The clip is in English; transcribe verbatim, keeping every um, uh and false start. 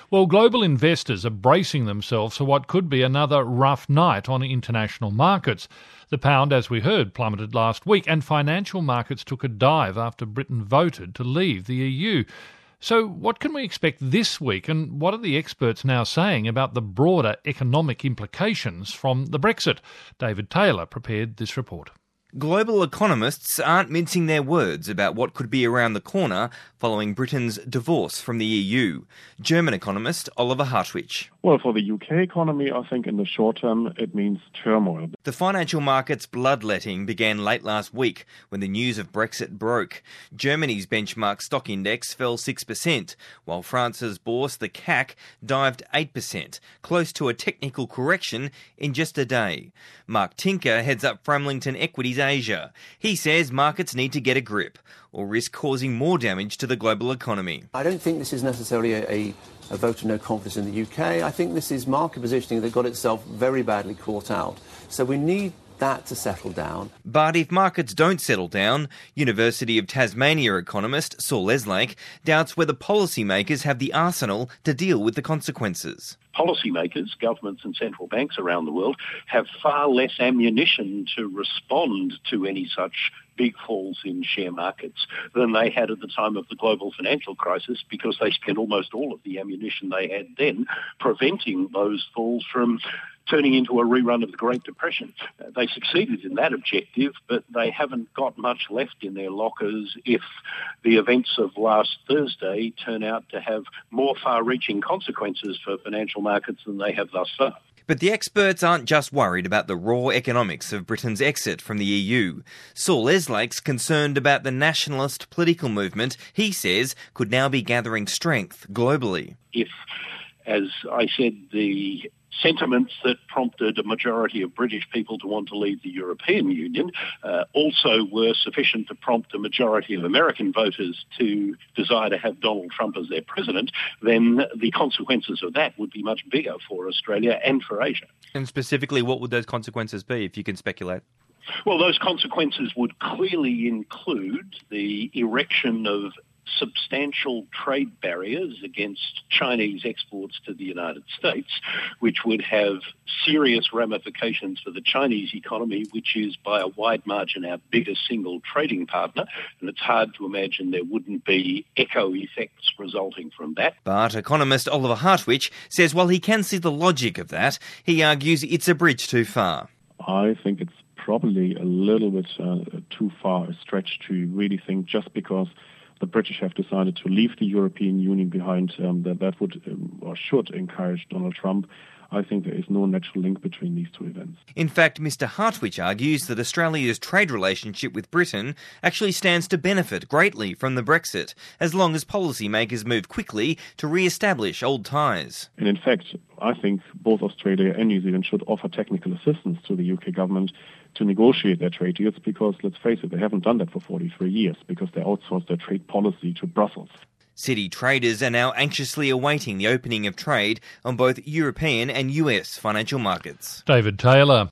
Well, global investors are bracing themselves for what could be another rough night on international markets. The pound, as we heard, plummeted last week, and financial markets took a dive after Britain voted to leave the E U. So what can we expect this week, and what are the experts now saying about the broader economic implications from the Brexit? David Taylor prepared this report. Global economists aren't mincing their words about what could be around the corner following Britain's divorce from the E U. German economist Oliver Hartwich. Well, for the U K economy, I think in the short term it means turmoil. The financial market's bloodletting began late last week when the news of Brexit broke. Germany's benchmark stock index fell six percent, while France's bourse, the C A C, dived eight percent, close to a technical correction in just a day. Mark Tinker heads up Framlington Equities Asia. He says markets need to get a grip or risk causing more damage to the global economy. I don't think this is necessarily a, a, a vote of no confidence in the U K. I think this is market positioning that got itself very badly caught out. So we need that to settle down. But if markets don't settle down, University of Tasmania economist Saul Eslake doubts whether policymakers have the arsenal to deal with the consequences. Policymakers, governments and central banks around the world have far less ammunition to respond to any such big falls in share markets than they had at the time of the global financial crisis, because they spent almost all of the ammunition they had then preventing those falls from turning into a rerun of the Great Depression. Uh, they succeeded in that objective, but they haven't got much left in their lockers if the events of last Thursday turn out to have more far-reaching consequences for financial markets than they have thus far. But the experts aren't just worried about the raw economics of Britain's exit from the E U. Saul Eslake's concerned about the nationalist political movement he says could now be gathering strength globally. If, as I said, the sentiments that prompted a majority of British people to want to leave the European Union uh, also were sufficient to prompt a majority of American voters to desire to have Donald Trump as their president, then the consequences of that would be much bigger for Australia and for Asia. And specifically, what would those consequences be, if you can speculate? Well, those consequences would clearly include the erection of substantial trade barriers against Chinese exports to the United States, which would have serious ramifications for the Chinese economy, which is by a wide margin our biggest single trading partner, and it's hard to imagine there wouldn't be echo effects resulting from that. But economist Oliver Hartwich says while he can see the logic of that, he argues it's a bridge too far. I think it's probably a little bit uh, too far a stretch to really think just because the British have decided to leave the European Union behind, um, that that would um, or should encourage Donald Trump. I think there is no natural link between these two events. In fact, Mister Hartwich argues that Australia's trade relationship with Britain actually stands to benefit greatly from the Brexit, as long as policymakers move quickly to re-establish old ties. And in fact, I think both Australia and New Zealand should offer technical assistance to the U K government to negotiate their trade deals, because, let's face it, they haven't done that for forty-three years, because they outsourced their trade policy to Brussels. City traders are now anxiously awaiting the opening of trade on both European and U S financial markets. David Taylor.